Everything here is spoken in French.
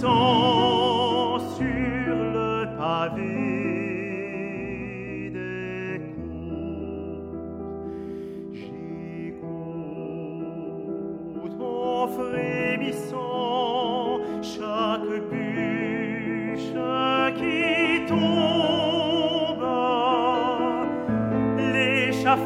sang sur le pavé des cours. J'écoute en frémissant